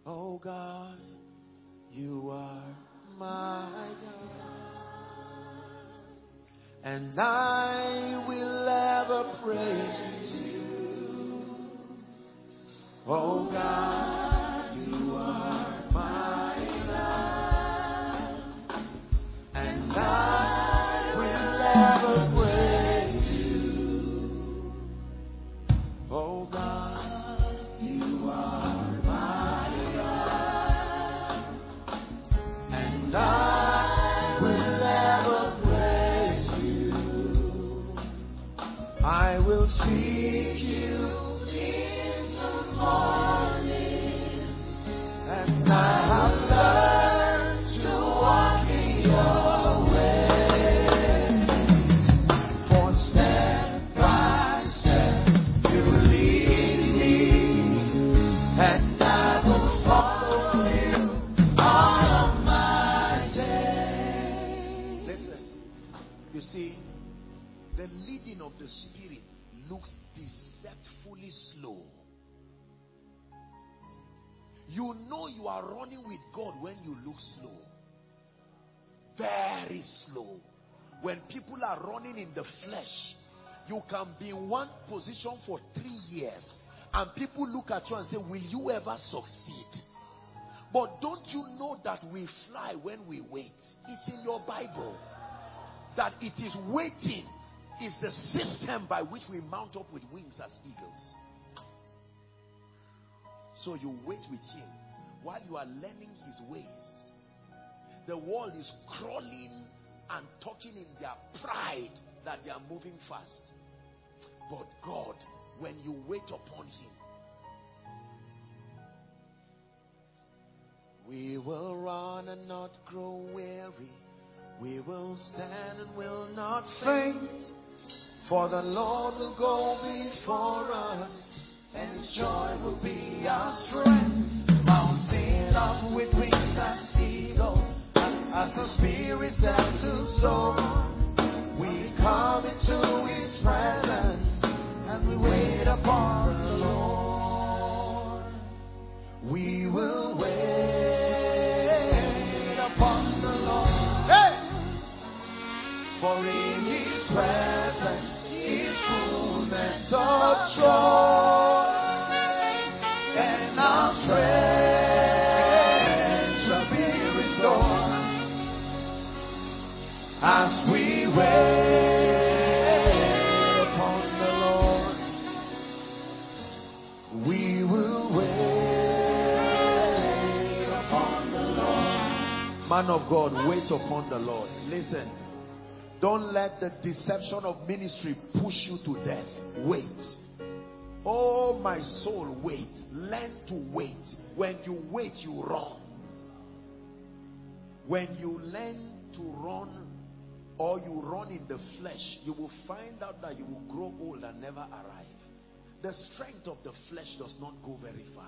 Oh God, you are my God, and I will ever praise you. Oh God, you are my God, and I will ever praise you. Oh God, you are my God, and I will ever praise you. I will seek you in the morning, and I have learned to walk in your way. For step by step you lead me, and I will follow you all of my days. Listen, you see, the leading of the Spirit looks deceptively slow. You know you are running with God when you look slow. Very slow. When people are running in the flesh, you can be in one position for 3 years and people look at you and say, will you ever succeed? But don't you know that we fly when we wait? It's in your Bible that it is waiting is the system by which we mount up with wings as eagles. So you wait with him while you are learning his ways. The world is crawling and talking in their pride that they are moving fast. But God, when you wait upon him, we will run and not grow weary. We will stand and will not faint. For the Lord will go before us, and his joy will be our strength. Mounting up with wings as eagles, as the Spirit said to soar. We come into his presence, and we wait upon the Lord. We will wait upon the Lord. Hey! For in his presence is fullness of joy, and our strength shall be restored as we wait upon the Lord. We will wait upon the Lord. Man of God, wait upon the Lord. Listen. Don't let the deception of ministry push you to death. Wait. Oh, my soul, wait. Learn to wait. When you wait, you run. When you learn to run, or you run in the flesh, you will find out that you will grow old and never arrive. The strength of the flesh does not go very far.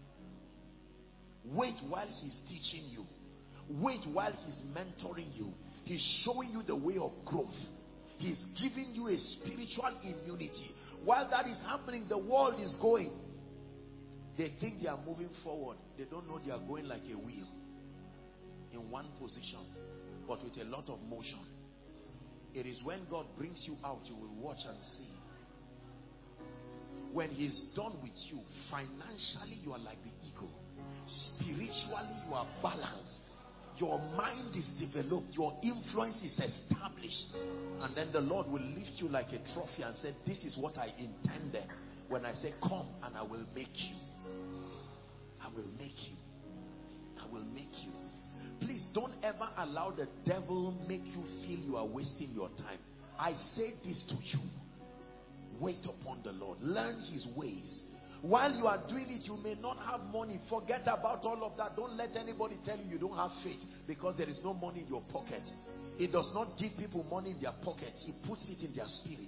Wait while he's teaching you. Wait while he's mentoring you. He's showing you the way of growth. He's giving you a spiritual immunity. While that is happening, the world is going. They think they are moving forward. They don't know they are going like a wheel in one position, but with a lot of motion. It is when God brings you out, you will watch and see. When he's done with you, financially you are like the eagle. Spiritually you are balanced. Your mind is developed. Your influence is established. And then the Lord will lift you like a trophy and say, this is what I intended when I say, come and I will make you. I will make you. I will make you. Please don't ever allow the devil make you feel you are wasting your time. I say this to you. Wait upon the Lord. Learn his ways. While you are doing it, you may not have money. Forget about all of that. Don't let anybody tell you you don't have faith because there is no money in your pocket. He does not give people money in their pocket. He puts it in their spirit.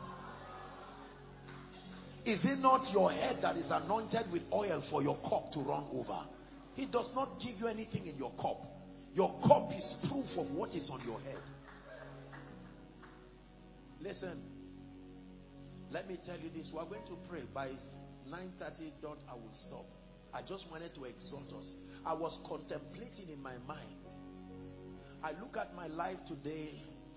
Is it not your head that is anointed with oil for your cup to run over? He does not give you anything in your cup. Your cup is proof of what is on your head. Listen, let me tell you this. We are going to pray. By 9:30 dot, I will stop. I just wanted to exhort us. I was contemplating in my mind. I look at my life today.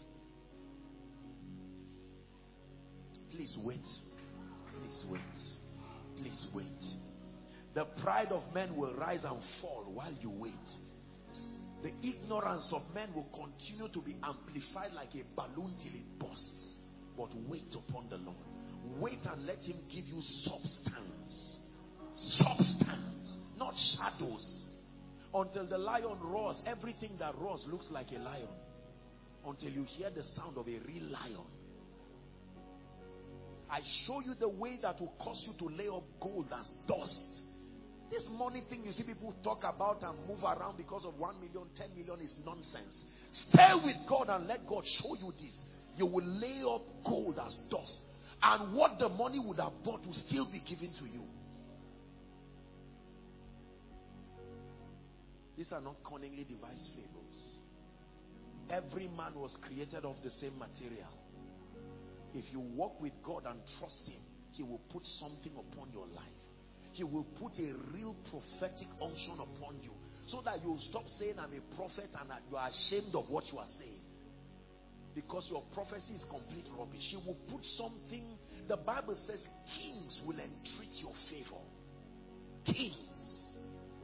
Please wait. Please wait. Please wait. The pride of men will rise and fall while you wait. The ignorance of men will continue to be amplified like a balloon till it bursts. But wait upon the Lord. Wait and let him give you substance. Substance, not shadows. Until the lion roars, everything that roars looks like a lion. Until you hear the sound of a real lion. I show you the way that will cause you to lay up gold as dust. This money thing you see people talk about and move around because of 1 million, 10 million is nonsense. Stay with God and let God show you this. You will lay up gold as dust. And what the money would have bought will still be given to you. These are not cunningly devised fables. Every man was created of the same material. If you walk with God and trust him, he will put something upon your life. He will put a real prophetic unction upon you, so that you will stop saying I'm a prophet and that you are ashamed of what you are saying, because your prophecy is complete rubbish. He will put something. The Bible says kings will entreat your favor. Kings.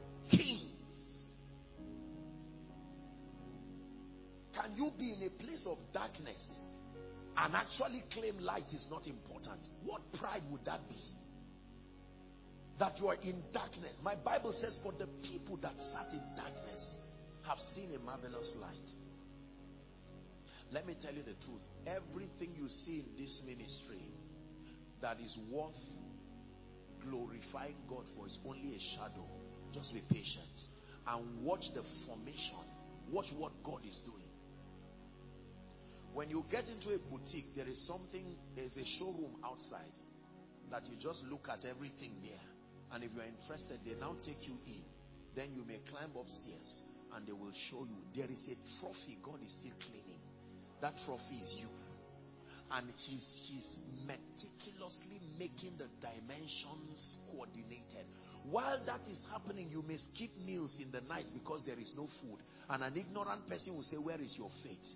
Can you be in a place of darkness and actually claim light is not important? What pride would that be? That you are in darkness. My Bible says, for the people that sat in darkness have seen a marvelous light. Let me tell you the truth. Everything you see in this ministry that is worth glorifying God for is only a shadow. Just be patient and watch the formation. Watch what God is doing. When you get into a boutique, there is a showroom outside that you just look at everything there. And if you are interested, they now take you in. Then you may climb upstairs and they will show you. There is a trophy God is still cleaning. That trophy is you. And he's meticulously making the dimensions coordinated. While that is happening, you may skip meals in the night because there is no food. And an ignorant person will say, where is your faith?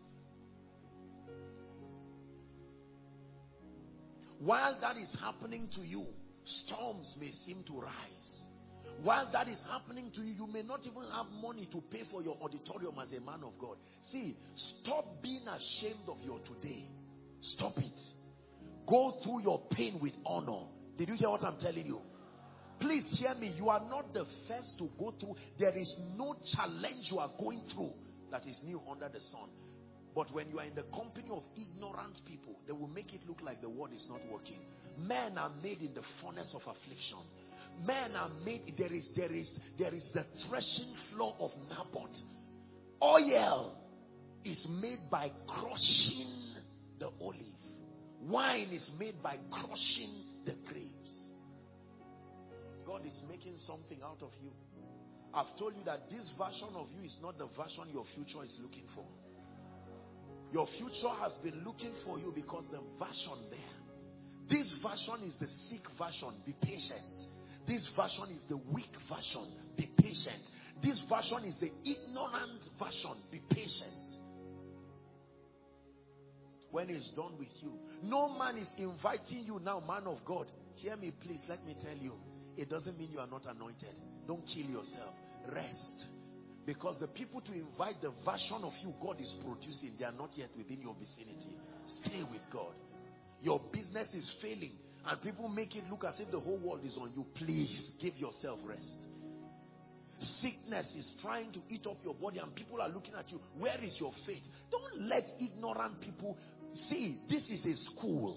While that is happening to you, storms may seem to rise. While that is happening to you, you may not even have money to pay for your auditorium as a man of God. See, stop being ashamed of your today. Stop it. Go through your pain with honor. Did you hear what I'm telling you? Please hear me. You are not the first to go through. There is no challenge you are going through that is new under the sun. But when you are in the company of ignorant people, they will make it look like the word is not working. Men are made in the furnace of affliction. Men are made, there is the threshing floor of Naboth. Oil is made by crushing the olive. Wine is made by crushing the grapes. God is making something out of you. I've told you that this version of you is not the version your future is looking for. Your future has been looking for you because the version there. This version is the sick version. Be patient. This version is the weak version. Be patient. This version is the ignorant version. Be patient. When it's done with you, no man is inviting you now, man of God. Hear me, please. Let me tell you. It doesn't mean you are not anointed. Don't kill yourself. Rest. Because the people to invite the version of you God is producing, they are not yet within your vicinity. Stay with God. Your business is failing and people make it look as if the whole world is on you. Please give yourself rest. Sickness is trying to eat up your body and people are looking at you. Where is your faith? Don't let ignorant people see. This is a school.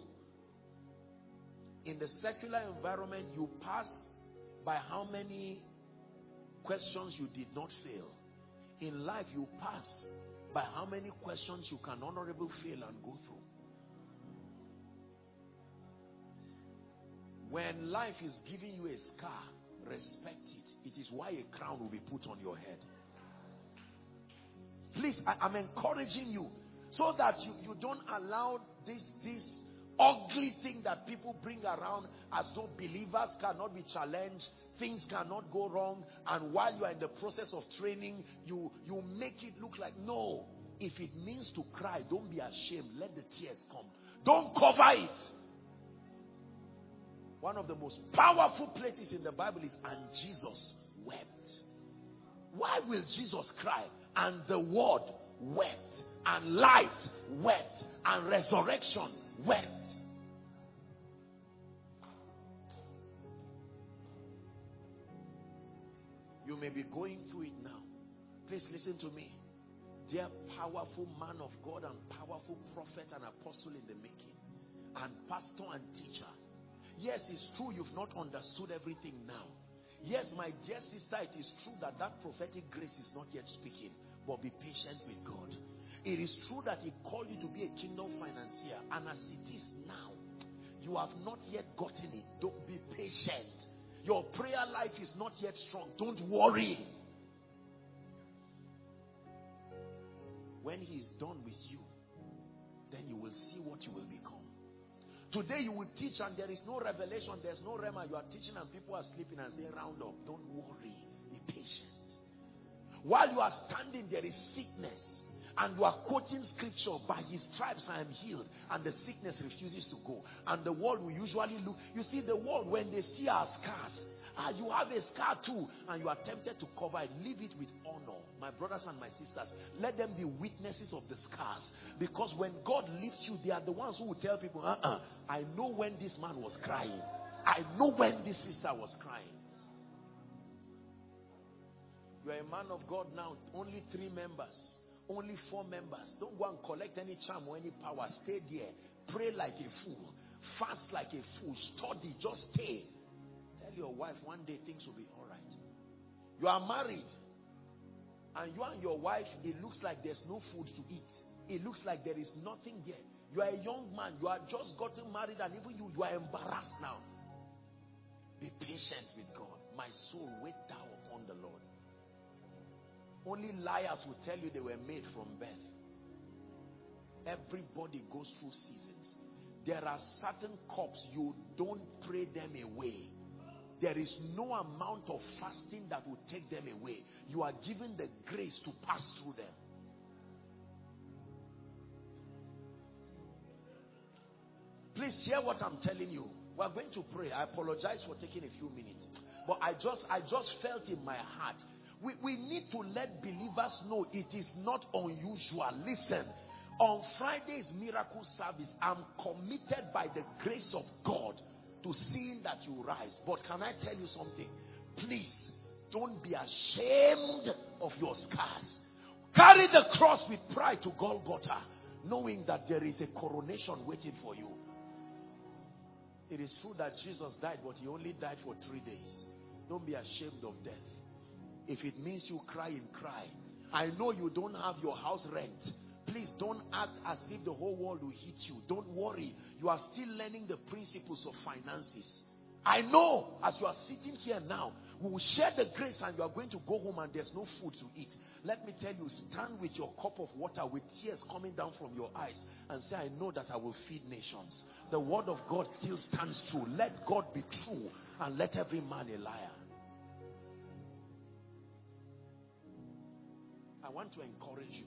In the secular environment, you pass by how many questions you did not fail. In life, you pass by how many questions you can honorably fail and go through. When life is giving you a scar, respect it. It is why a crown will be put on your head. Please, I'm encouraging you so that you don't allow this ugly thing that people bring around as though believers cannot be challenged, things cannot go wrong, and while you are in the process of training, you make it look like, no. If it means to cry, don't be ashamed. Let the tears come. Don't cover it. One of the most powerful places in the Bible is, and Jesus wept. Why will Jesus cry? And the word wept, and light wept, and resurrection wept. You may be going through it now. Please listen to me. Dear powerful man of God and powerful prophet and apostle in the making, and pastor and teacher. Yes, it's true you've not understood everything now. Yes, my dear sister, it is true that that prophetic grace is not yet speaking, but be patient with God. It is true that He called you to be a kingdom financier, and as it is now, you have not yet gotten it. Don't be patient. Your prayer life is not yet strong. Don't worry. When He is done with you, then you will see what you will become. Today you will teach and there is no revelation, there's no rhema. You are teaching and people are sleeping and saying, round up. Don't worry. Be patient. While you are standing, there is sickness. And you are quoting scripture, by His stripes I am healed, and the sickness refuses to go. And the world will usually look, you see the world, when they see our scars, you have a scar too, and you are tempted to cover it. Leave it with honor. My brothers and my sisters, let them be witnesses of the scars. Because when God lifts you, they are the ones who will tell people, I know when this man was crying. I know when this sister was crying. You are a man of God now, only 3 members. Only 4 members. Don't go and collect any charm or any power. Stay there. Pray like a fool. Fast like a fool. Study. Just stay. Tell your wife one day things will be all right. You are married. And you and your wife, it looks like there's no food to eat. It looks like there is nothing there. You are a young man. You are just gotten married, and even you are embarrassed now. Be patient with God. My soul, wait thou upon the Lord. Only liars will tell you they were made from birth. Everybody goes through seasons. There are certain cups, you don't pray them away. There is no amount of fasting that will take them away. You are given the grace to pass through them. Please hear what I'm telling you. We are going to pray. I apologize for taking a few minutes. But I just felt in my heart, we need to let believers know it is not unusual. Listen, on Friday's miracle service, I'm committed by the grace of God to seeing that you rise. But can I tell you something? Please, don't be ashamed of your scars. Carry the cross with pride to Golgotha, knowing that there is a coronation waiting for you. It is true that Jesus died, but He only died for 3 days. Don't be ashamed of death. If it means you cry, cry. I know you don't have your house rent. Please don't act as if the whole world will hit you. Don't worry. You are still learning the principles of finances. I know as you are sitting here now, we will share the grace and you are going to go home and there's no food to eat. Let me tell you, stand with your cup of water with tears coming down from your eyes and say, I know that I will feed nations. The word of God still stands true. Let God be true and let every man a liar. I want to encourage you.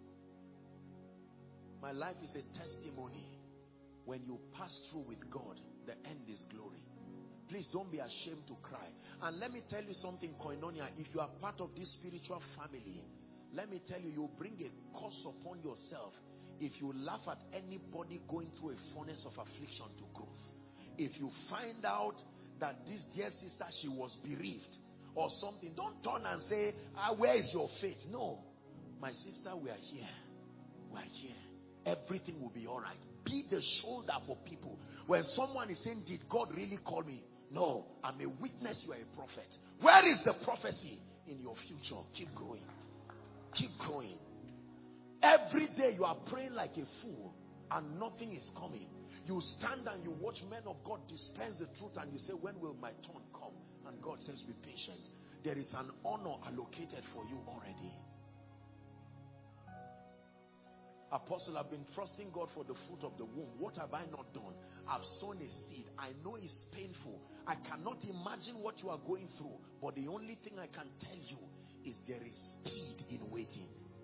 My life is a testimony. When you pass through with God, the end is glory. Please don't be ashamed to cry. And let me tell you something, Koinonia. If you are part of this spiritual family, let me tell you, you bring a curse upon yourself if you laugh at anybody going through a furnace of affliction to growth. If you find out that this dear sister, she was bereaved or something, don't turn and say, where is your faith? No. My sister, we are here. We are here. Everything will be all right. Be the shoulder for people. When someone is saying, did God really call me? No, I'm a witness you are a prophet. Where is the prophecy? In your future. Keep growing. Keep growing. Every day you are praying like a fool and nothing is coming. You stand and you watch men of God dispense the truth and you say, when will my turn come? And God says, be patient. There is an honor allocated for you already. Apostle, I've been trusting God for the fruit of the womb. What have I not done? I've sown a seed. I know it's painful. I cannot imagine what you are going through. But the only thing I can tell you is there is speed in waiting.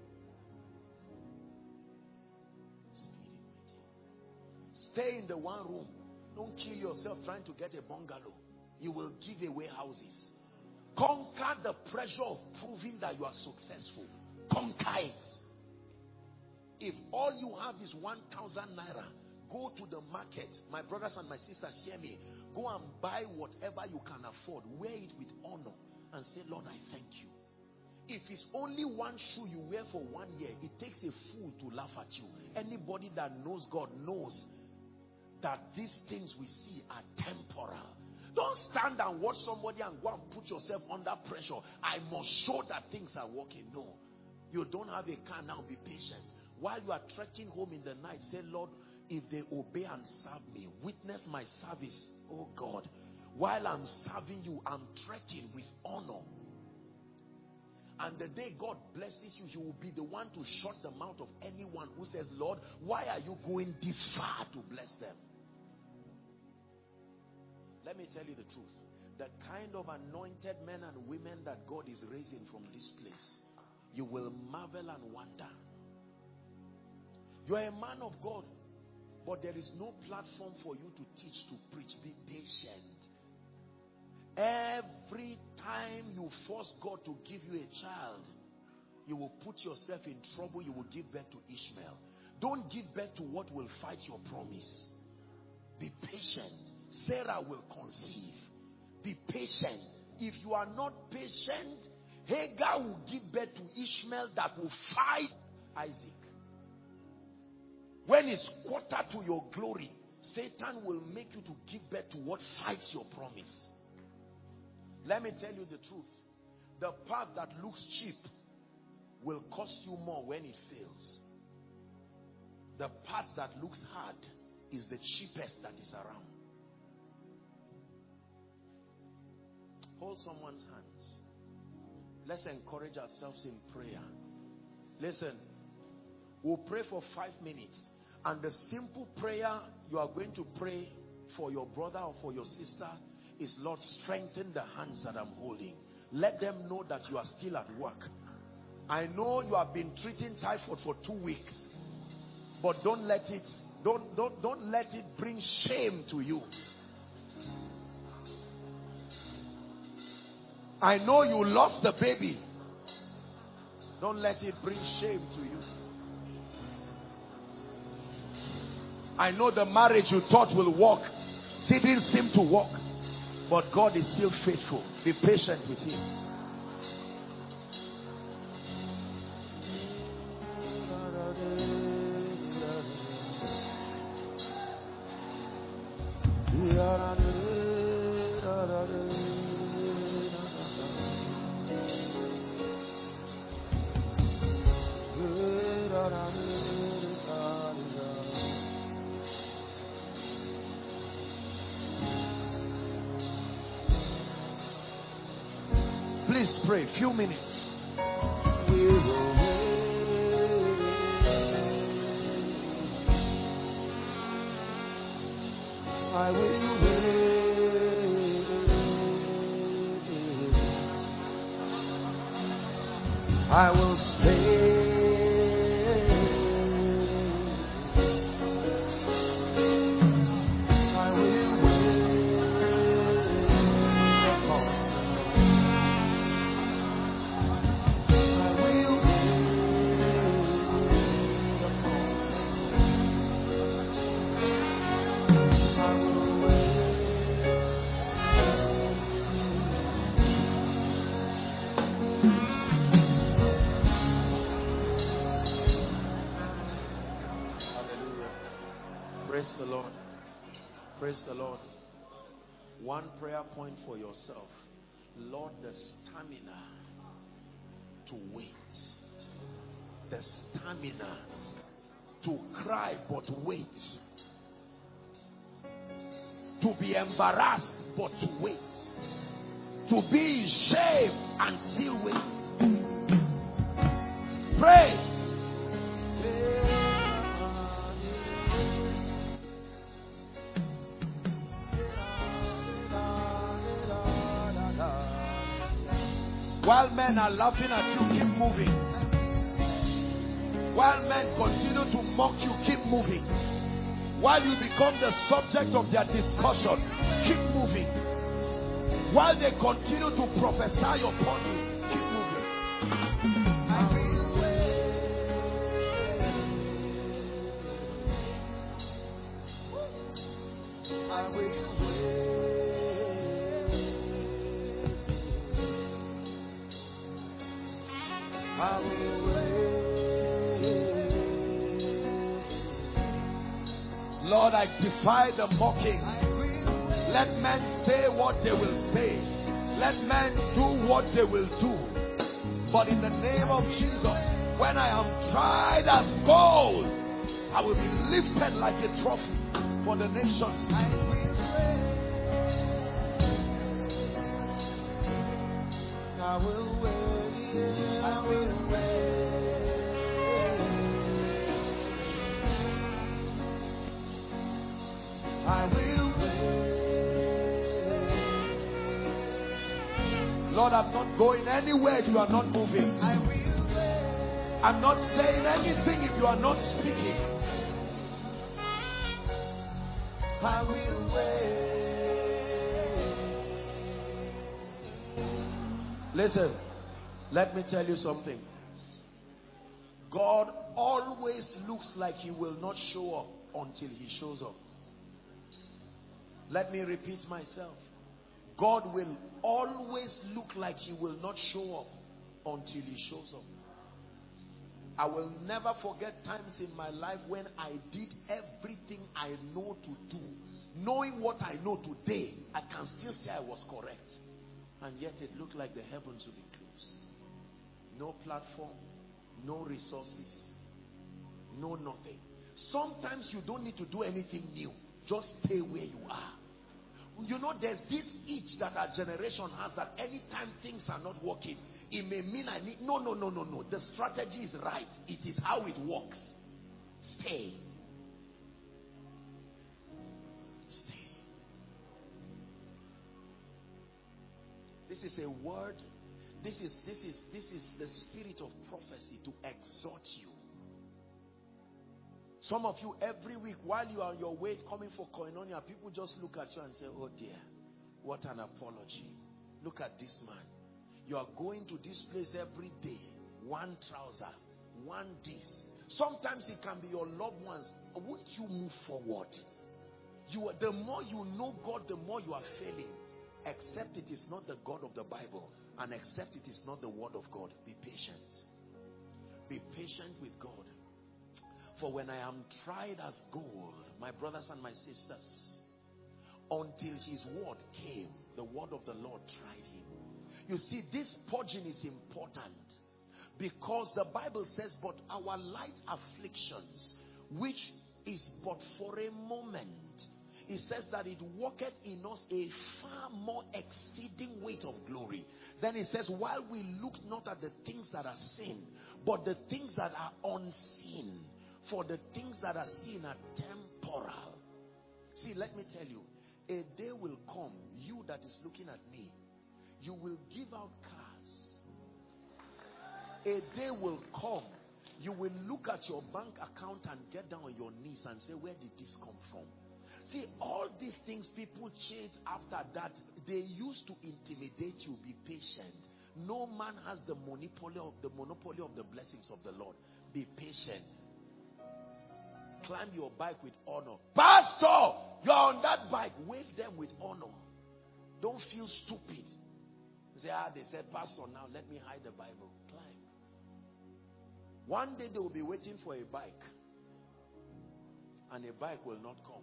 Speed in waiting. Stay in the one room. Don't kill yourself trying to get a bungalow. You will give away houses. Conquer the pressure of proving that you are successful. Conquer it. If all you have is 1,000 naira, go to the market. My brothers and my sisters, hear me. Go and buy whatever you can afford. Wear it with honor and say, Lord, I thank you. If it's only one shoe you wear for 1 year, it takes a fool to laugh at you. Anybody that knows God knows that these things we see are temporal. Don't stand and watch somebody and go and put yourself under pressure. I must show that things are working. No. You don't have a car now, be patient. While you are trekking home in the night, say, Lord, if they obey and serve me, witness my service, oh God. While I'm serving you, I'm trekking with honor. And the day God blesses you, He will be the one to shut the mouth of anyone who says, Lord, why are you going this far to bless them? Let me tell you the truth. The kind of anointed men and women that God is raising from this place, you will marvel and wonder. You are a man of God, but there is no platform for you to teach, to preach. Be patient. Every time you force God to give you a child, you will put yourself in trouble. You will give birth to Ishmael. Don't give birth to what will fight your promise. Be patient. Sarah will conceive. Be patient. If you are not patient, Hagar will give birth to Ishmael that will fight Isaac. When it's quarter to your glory, Satan will make you to give birth to what fights your promise. Let me tell you the truth. The path that looks cheap will cost you more when it fails. The path that looks hard is the cheapest that is around. Hold someone's hands. Let's encourage ourselves in prayer. Listen, we'll pray for 5 minutes. And the simple prayer you are going to pray for your brother or for your sister is, Lord, strengthen the hands that I'm holding. Let them know that you are still at work. I know you have been treating typhoid for 2 weeks, but don't let it bring shame to you. I know you lost the baby. Don't let it bring shame to you. I know the marriage you thought will work didn't seem to work, but God is still faithful. Be patient with Him. Please pray. Few minutes. I will wait. I will stay. Praise the Lord. Praise the Lord. One prayer point for yourself. Lord, the stamina to wait. The stamina to cry but wait. To be embarrassed but to wait. To be in shame and still wait. Pray. Pray. While men are laughing at you, keep moving. While men continue to mock you, keep moving. While you become the subject of their discussion, keep moving. While they continue to prophesy upon you, keep moving. I will wait. I will wait. I will wait. Lord, I defy the mocking. Let men say what they will say. Let men do what they will do. But in the name of Jesus, when I am tried as gold, I will be lifted like a trophy for the nations. I will wait. I will wait. I will wait. I will wait. Lord, I'm not going anywhere if you are not moving. I will wait. I'm not saying anything if you are not speaking. I will wait. Listen, let me tell you something. God always looks like he will not show up until he shows up. Let me repeat myself. God will always look like he will not show up until he shows up. I will never forget times in my life when I did everything I know to do. Knowing what I know today, I can still say I was correct. And yet it looked like the heavens would be closed. No platform, no resources, no nothing. Sometimes you don't need to do anything new. Just stay where you are. You know, there's this itch that our generation has, that anytime things are not working, it may mean I need... No. The strategy is right. It is how it works. Stay. Stay. This is a word. This is the spirit of prophecy to exhort you. Some of you, every week while you are on your way coming for koinonia, people just look at you and say, oh dear, what an apology. Look at this man. You are going to this place every day. One trouser, one this. Sometimes it can be your loved ones. Won't you move forward? The more you know God, the more you are failing. Except it is not the God of the Bible, and except it is not the word of God. Be patient. Be patient with God. For when I am tried as gold, my brothers and my sisters, until his word came, the word of the Lord tried him. You see, this purging is important, because the Bible says, but our light afflictions, which is but for a moment, it says that it worketh in us a far more exceeding weight of glory. Then it says, while we look not at the things that are seen, but the things that are unseen. For the things that are seen are temporal. See, let me tell you, a day will come, you that is looking at me, you will give out cars. A day will come, you will look at your bank account and get down on your knees and say, where did this come from? See, all these things people change after that. They used to intimidate you. Be patient. No man has the monopoly of the blessings of the Lord. Be patient. Climb your bike with honor. Pastor, you're on that bike. Wave them with honor. Don't feel stupid. Say, they said, Pastor, now let me hide the Bible. Climb. One day they will be waiting for a bike, and a bike will not come.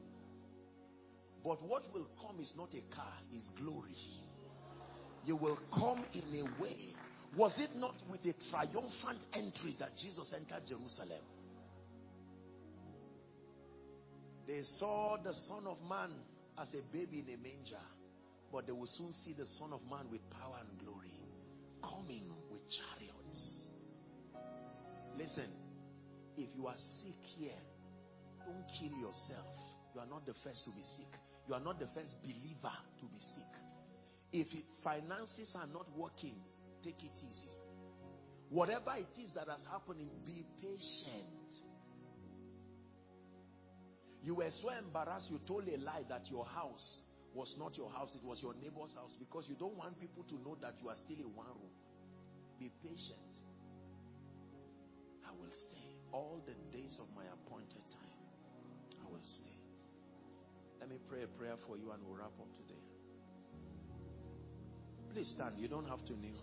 But what will come is not a car, is glory. You will come in a way. Was it not with a triumphant entry that Jesus entered Jerusalem? They saw the Son of Man as a baby in a manger, but they will soon see the Son of Man with power and glory, coming with chariots. Listen, if you are sick here, don't kill yourself. You are not the first to be sick. You are not the first believer to be sick. If finances are not working, take it easy. Whatever it is that has happened, be patient. You were so embarrassed, you told a lie that your house was not your house, it was your neighbor's house, because you don't want people to know that you are still in one room. Be patient. I will stay all the days of my appointed time. I will stay. Let me pray a prayer for you and we'll wrap up today. Please stand. You don't have to kneel.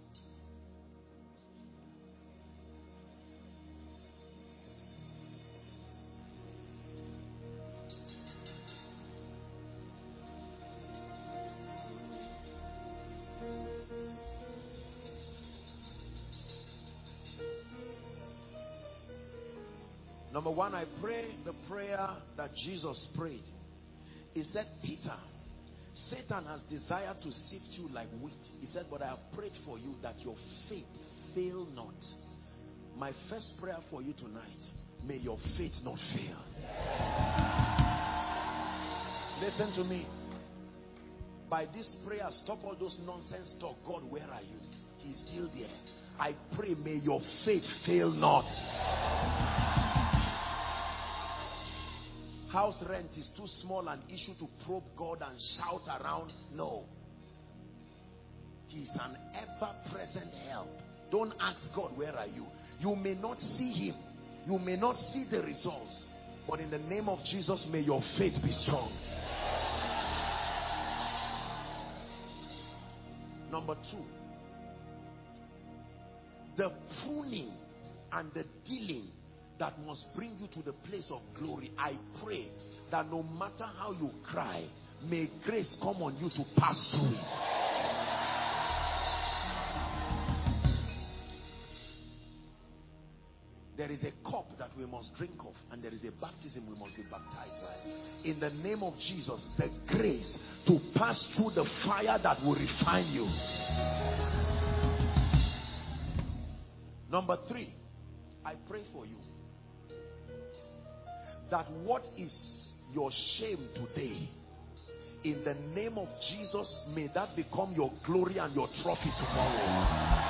Number one, I pray the prayer that Jesus prayed. He said, Peter, Satan has desired to sift you like wheat. He said, but I have prayed for you that your faith fail not. My first prayer for you tonight, may your faith not fail. Listen to me. By this prayer, stop all those nonsense talk. God, where are you? He's still there. I pray, may your faith fail not. House rent is too small an issue to probe God and shout around. No. He's an ever-present help. Don't ask God, where are you? You may not see him. You may not see the results. But in the name of Jesus, may your faith be strong. Number two, the pruning and the dealing that must bring you to the place of glory. I pray that no matter how you cry, may grace come on you to pass through it. There is a cup that we must drink of, and there is a baptism we must be baptized by. In the name of Jesus, the grace to pass through the fire that will refine you. Number three, I pray for you that what is your shame today, in the name of Jesus, may that become your glory and your trophy tomorrow.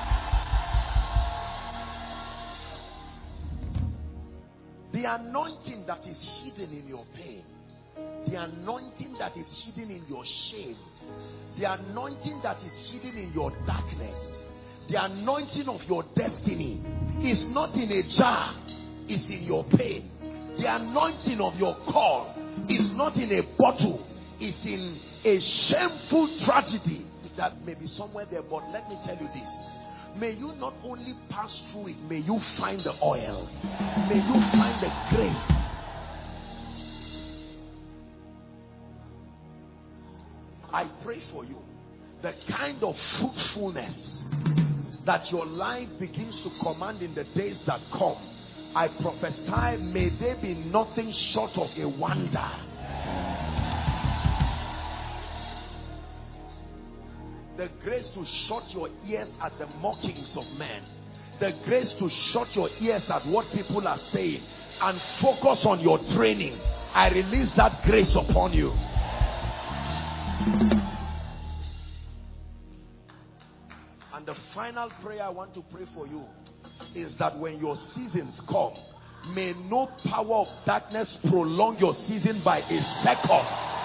The anointing that is hidden in your pain, the anointing that is hidden in your shame, the anointing that is hidden in your darkness, the anointing of your destiny is not in a jar, it's in your pain. The anointing of your call is not in a bottle, it's in a shameful tragedy that may be somewhere there. But let me tell you this, may you not only pass through it, may you find the oil, may you find the grace. I pray for you, the kind of fruitfulness that your life begins to command in the days that come. I prophesy, may there be nothing short of a wonder. The grace to shut your ears at the mockings of men. The grace to shut your ears at what people are saying and focus on your training. I release that grace upon you. And the final prayer I want to pray for you is that when your seasons come, may no power of darkness prolong your season by a second.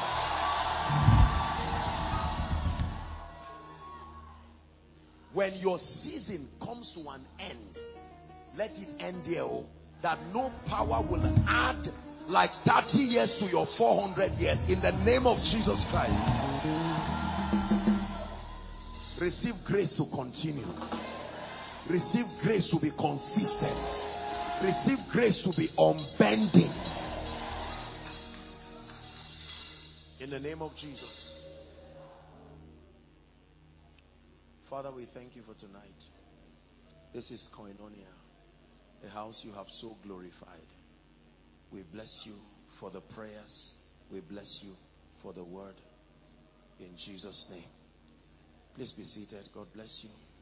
When your season comes to an end, let it end there. That no power will add like 30 years to your 400 years. In the name of Jesus Christ. Receive grace to continue. Receive grace to be consistent. Receive grace to be unbending. In the name of Jesus. Father, we thank you for tonight. This is Koinonia, the house you have so glorified. We bless you for the prayers. We bless you for the word. In Jesus' name. Please be seated. God bless you.